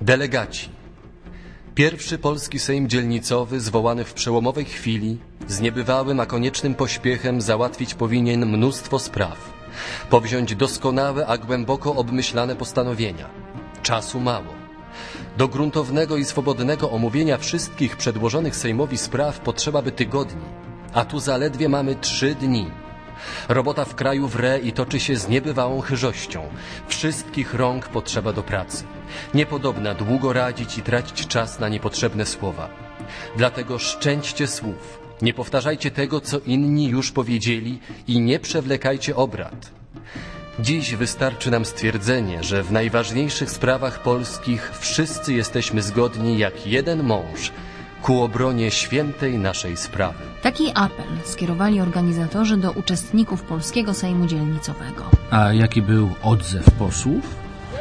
Delegaci. Pierwszy polski Sejm Dzielnicowy, zwołany w przełomowej chwili, z niebywałym, a koniecznym pośpiechem załatwić powinien mnóstwo spraw, powziąć doskonałe, a głęboko obmyślane postanowienia. Czasu mało. Do gruntownego i swobodnego omówienia wszystkich przedłożonych Sejmowi spraw potrzeba by tygodni, a tu zaledwie mamy 3 dni. Robota w kraju wre i toczy się z niebywałą chyżością. Wszystkich rąk potrzeba do pracy. Niepodobna długo radzić i tracić czas na niepotrzebne słowa. Dlatego szczęście słów. Nie powtarzajcie tego, co inni już powiedzieli i nie przewlekajcie obrad. Dziś wystarczy nam stwierdzenie, że w najważniejszych sprawach polskich wszyscy jesteśmy zgodni jak jeden mąż ku obronie świętej naszej sprawy. Taki apel skierowali organizatorzy do uczestników Polskiego Sejmu Dzielnicowego. A jaki był odzew posłów?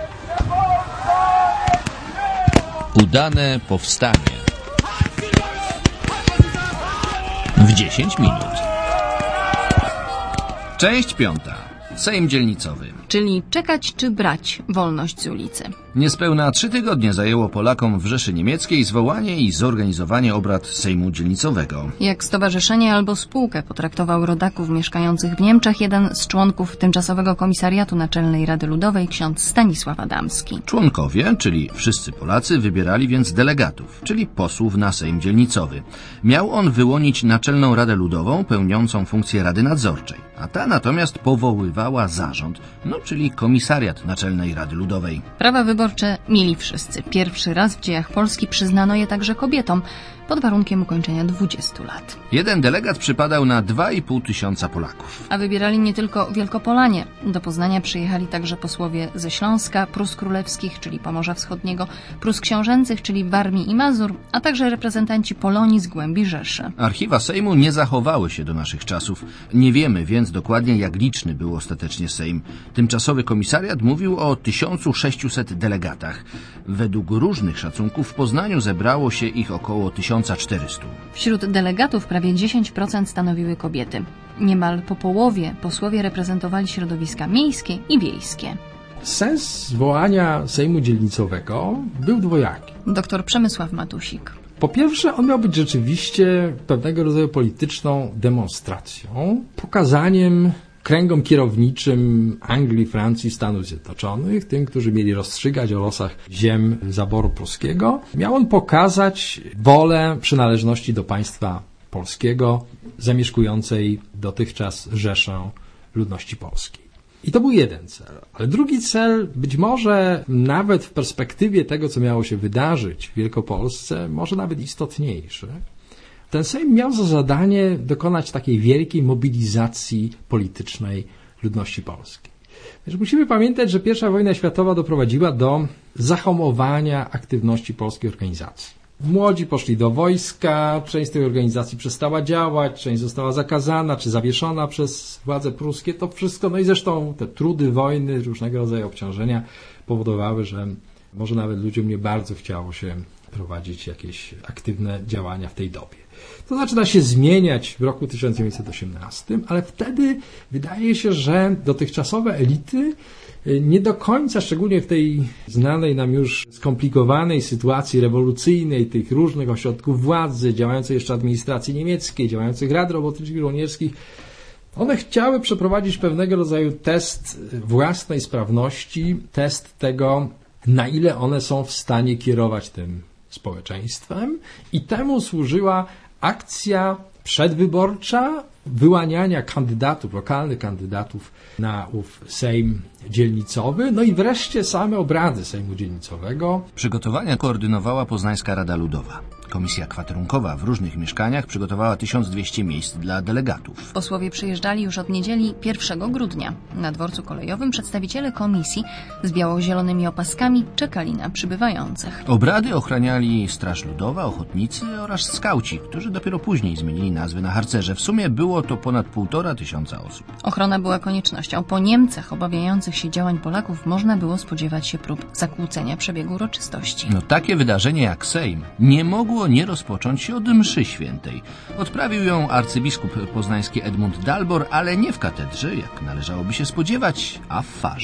Udane powstanie. W 10 minut. Część 5. Sejm Dzielnicowy. Czyli czekać czy brać wolność z ulicy. Niespełna 3 tygodnie zajęło Polakom w Rzeszy Niemieckiej zwołanie i zorganizowanie obrad Sejmu Dzielnicowego. Jak stowarzyszenie albo spółkę potraktował rodaków mieszkających w Niemczech jeden z członków Tymczasowego Komisariatu Naczelnej Rady Ludowej, ksiądz Stanisław Adamski. Członkowie, czyli wszyscy Polacy, wybierali więc delegatów, czyli posłów na Sejm Dzielnicowy. Miał on wyłonić Naczelną Radę Ludową, pełniącą funkcję Rady Nadzorczej, a ta natomiast powoływała zarząd, czyli Komisariat Naczelnej Rady Ludowej. Prawa wyborcze mieli wszyscy. Pierwszy raz w dziejach Polski przyznano je także kobietom, pod warunkiem ukończenia 20 lat. Jeden delegat przypadał na 2,5 tysiąca Polaków. A wybierali nie tylko Wielkopolanie. Do Poznania przyjechali także posłowie ze Śląska, Prus Królewskich, czyli Pomorza Wschodniego, Prus Książęcych, czyli Warmii i Mazur, a także reprezentanci Polonii z głębi Rzeszy. Archiwa Sejmu nie zachowały się do naszych czasów. Nie wiemy więc dokładnie, jak liczny był ostatecznie Sejm. Tymczasowy komisariat mówił o 1600 delegatach. Według różnych szacunków w Poznaniu zebrało się ich około 1400. Wśród delegatów prawie 10% stanowiły kobiety. Niemal po połowie posłowie reprezentowali środowiska miejskie i wiejskie. Sens zwołania Sejmu Dzielnicowego był dwojaki. Dr Przemysław Matusik. Po pierwsze, on miał być rzeczywiście pewnego rodzaju polityczną demonstracją, pokazaniem kręgom kierowniczym Anglii, Francji, Stanów Zjednoczonych, tym, którzy mieli rozstrzygać o losach ziem zaboru pruskiego, miał on pokazać wolę przynależności do państwa polskiego, zamieszkującej dotychczas rzeszę ludności polskiej. I to był jeden cel. Ale drugi cel, być może nawet w perspektywie tego, co miało się wydarzyć w Wielkopolsce, może nawet istotniejszy. Ten Sejm miał za zadanie dokonać takiej wielkiej mobilizacji politycznej ludności polskiej. Musimy pamiętać, że I wojna światowa doprowadziła do zahamowania aktywności polskiej organizacji. Młodzi poszli do wojska, część tej organizacji przestała działać, część została zakazana czy zawieszona przez władze pruskie. To wszystko, i zresztą te trudy wojny, różnego rodzaju obciążenia powodowały, że może nawet ludziom nie bardzo chciało się prowadzić jakieś aktywne działania w tej dobie. To zaczyna się zmieniać w roku 1918, ale wtedy wydaje się, że dotychczasowe elity nie do końca, szczególnie w tej znanej nam już skomplikowanej sytuacji rewolucyjnej, tych różnych ośrodków władzy, działającej jeszcze administracji niemieckiej, działających rad robotniczych i żołnierskich, one chciały przeprowadzić pewnego rodzaju test własnej sprawności, test tego, na ile one są w stanie kierować tym społeczeństwem, i temu służyła akcja przedwyborcza wyłaniania kandydatów, lokalnych kandydatów na ów Sejm Dzielnicowy, i wreszcie same obrady Sejmu Dzielnicowego. Przygotowania koordynowała Poznańska Rada Ludowa. Komisja kwaterunkowa w różnych mieszkaniach przygotowała 1200 miejsc dla delegatów. Posłowie przyjeżdżali już od niedzieli 1 grudnia. Na dworcu kolejowym przedstawiciele komisji z biało-zielonymi opaskami czekali na przybywających. Obrady ochraniali Straż Ludowa, ochotnicy oraz skauci, którzy dopiero później zmienili nazwy na harcerze. W sumie było to ponad 1500 osób. Ochrona była koniecznością. Po Niemcach obawiających się działań Polaków można było spodziewać się prób zakłócenia przebiegu uroczystości. Takie wydarzenie jak Sejm nie mogło nie rozpocząć się od mszy świętej. Odprawił ją arcybiskup poznański Edmund Dalbor, ale nie w katedrze, jak należałoby się spodziewać, a w farze.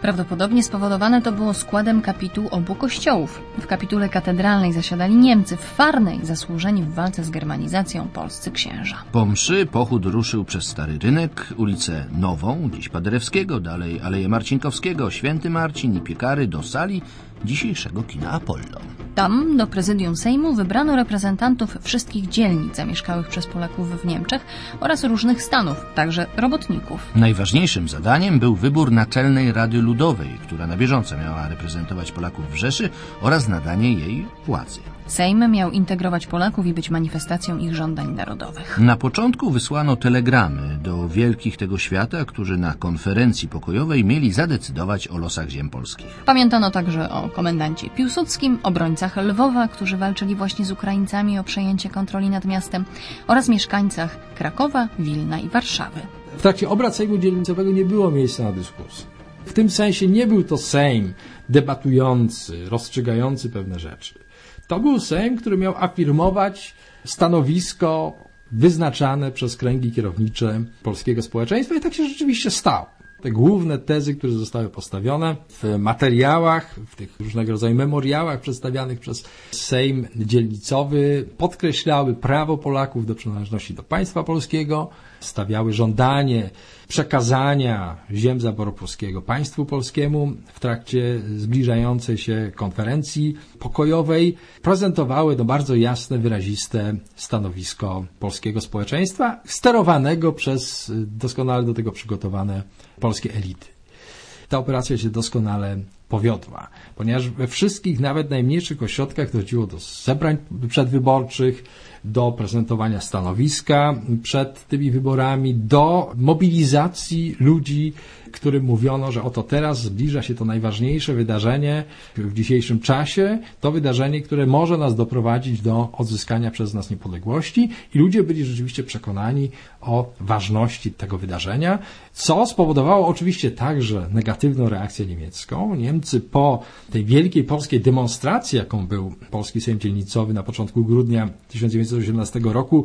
Prawdopodobnie spowodowane to było składem kapituł obu kościołów. W kapitule katedralnej zasiadali Niemcy, w Farnej zasłużeni w walce z germanizacją polscy księża. Po mszy pochód ruszył przez Stary Rynek, ulicę Nową, dziś Paderewskiego, dalej Aleję Marcinkowskiego, Święty Marcin i Piekary do sali dzisiejszego kina Apollon. Tam do prezydium Sejmu wybrano reprezentantów wszystkich dzielnic zamieszkałych przez Polaków w Niemczech oraz różnych stanów, także robotników. Najważniejszym zadaniem był wybór Naczelnej Rady Ludowej, która na bieżąco miała reprezentować Polaków w Rzeszy oraz nadanie jej władzy. Sejm miał integrować Polaków i być manifestacją ich żądań narodowych. Na początku wysłano telegramy do wielkich tego świata, którzy na konferencji pokojowej mieli zadecydować o losach ziem polskich. Pamiętano także o komendancie Piłsudskim, obrońcach Lwowa, którzy walczyli właśnie z Ukraińcami o przejęcie kontroli nad miastem, oraz mieszkańcach Krakowa, Wilna i Warszawy. W trakcie obrad Sejmu Dzielnicowego nie było miejsca na dyskusję. W tym sensie nie był to Sejm debatujący, rozstrzygający pewne rzeczy. To był Sejm, który miał afirmować stanowisko wyznaczane przez kręgi kierownicze polskiego społeczeństwa i tak się rzeczywiście stało. Te główne tezy, które zostały postawione w materiałach, w tych różnego rodzaju memoriałach przedstawianych przez Sejm Dzielnicowy, podkreślały prawo Polaków do przynależności do państwa polskiego, stawiały żądanie przekazania ziem zaboru pruskiego państwu polskiemu w trakcie zbliżającej się konferencji pokojowej, prezentowały bardzo jasne, wyraziste stanowisko polskiego społeczeństwa, sterowanego przez doskonale do tego przygotowane polskie elity. Ta operacja się doskonale powiodła, ponieważ we wszystkich, nawet najmniejszych ośrodkach dochodziło do zebrań przedwyborczych, do prezentowania stanowiska przed tymi wyborami, do mobilizacji ludzi, którym mówiono, że oto teraz zbliża się to najważniejsze wydarzenie w dzisiejszym czasie, to wydarzenie, które może nas doprowadzić do odzyskania przez nas niepodległości i ludzie byli rzeczywiście przekonani o ważności tego wydarzenia, co spowodowało oczywiście także negatywną reakcję niemiecką. Niemcy po tej wielkiej polskiej demonstracji, jaką był Polski Sejm Dzielnicowy na początku grudnia 1918 roku,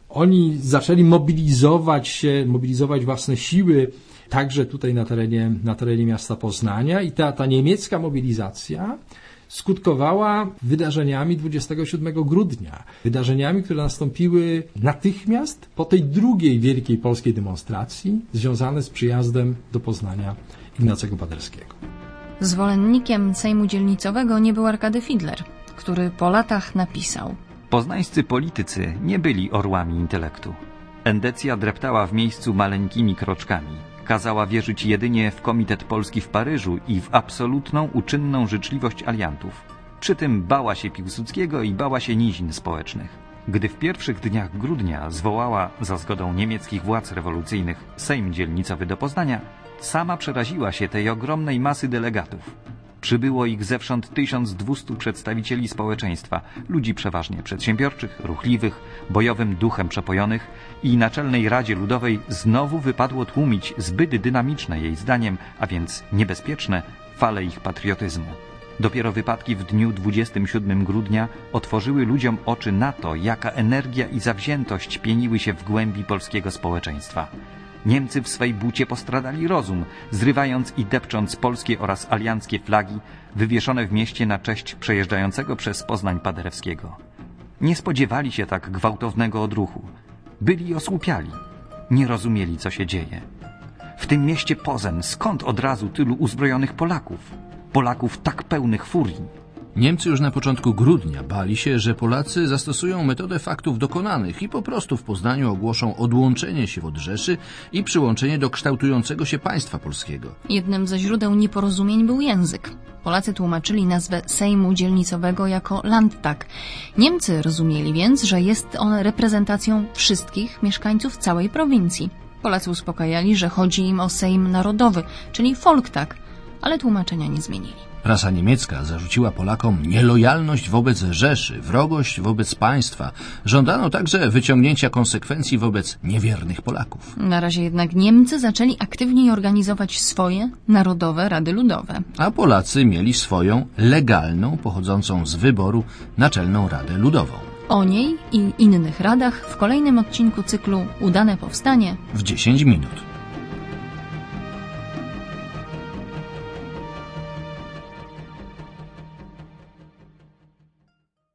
oni zaczęli mobilizować własne siły także tutaj na terenie miasta Poznania i ta niemiecka mobilizacja skutkowała wydarzeniami 27 grudnia. Wydarzeniami, które nastąpiły natychmiast po tej drugiej wielkiej polskiej demonstracji związane z przyjazdem do Poznania Ignacego Paderewskiego. Zwolennikiem Sejmu Dzielnicowego nie był Arkady Fidler, który po latach napisał: Poznańscy politycy nie byli orłami intelektu. Endecja dreptała w miejscu maleńkimi kroczkami. Kazała wierzyć jedynie w Komitet Polski w Paryżu i w absolutną, uczynną życzliwość aliantów. Przy tym bała się Piłsudskiego i bała się nizin społecznych. Gdy w pierwszych dniach grudnia zwołała, za zgodą niemieckich władz rewolucyjnych, Sejm Dzielnicowy do Poznania, sama przeraziła się tej ogromnej masy delegatów. Przybyło ich zewsząd 1200 przedstawicieli społeczeństwa, ludzi przeważnie przedsiębiorczych, ruchliwych, bojowym duchem przepojonych i Naczelnej Radzie Ludowej znowu wypadło tłumić zbyt dynamiczne jej zdaniem, a więc niebezpieczne, fale ich patriotyzmu. Dopiero wypadki w dniu 27 grudnia otworzyły ludziom oczy na to, jaka energia i zawziętość pieniły się w głębi polskiego społeczeństwa. Niemcy w swej bucie postradali rozum, zrywając i depcząc polskie oraz alianckie flagi wywieszone w mieście na cześć przejeżdżającego przez Poznań Paderewskiego. Nie spodziewali się tak gwałtownego odruchu. Byli osłupiali. Nie rozumieli, co się dzieje. W tym mieście Pozen skąd od razu tylu uzbrojonych Polaków? Polaków tak pełnych furii. Niemcy już na początku grudnia bali się, że Polacy zastosują metodę faktów dokonanych i po prostu w Poznaniu ogłoszą odłączenie się od Rzeszy i przyłączenie do kształtującego się państwa polskiego. Jednym ze źródeł nieporozumień był język. Polacy tłumaczyli nazwę Sejmu Dzielnicowego jako Landtag. Niemcy rozumieli więc, że jest on reprezentacją wszystkich mieszkańców całej prowincji. Polacy uspokajali, że chodzi im o Sejm Narodowy, czyli Volktag, ale tłumaczenia nie zmienili. Prasa niemiecka zarzuciła Polakom nielojalność wobec Rzeszy, wrogość wobec państwa. Żądano także wyciągnięcia konsekwencji wobec niewiernych Polaków. Na razie jednak Niemcy zaczęli aktywniej organizować swoje narodowe rady ludowe. A Polacy mieli swoją legalną, pochodzącą z wyboru, Naczelną Radę Ludową. O niej i innych radach w kolejnym odcinku cyklu Udane Powstanie w 10 minut.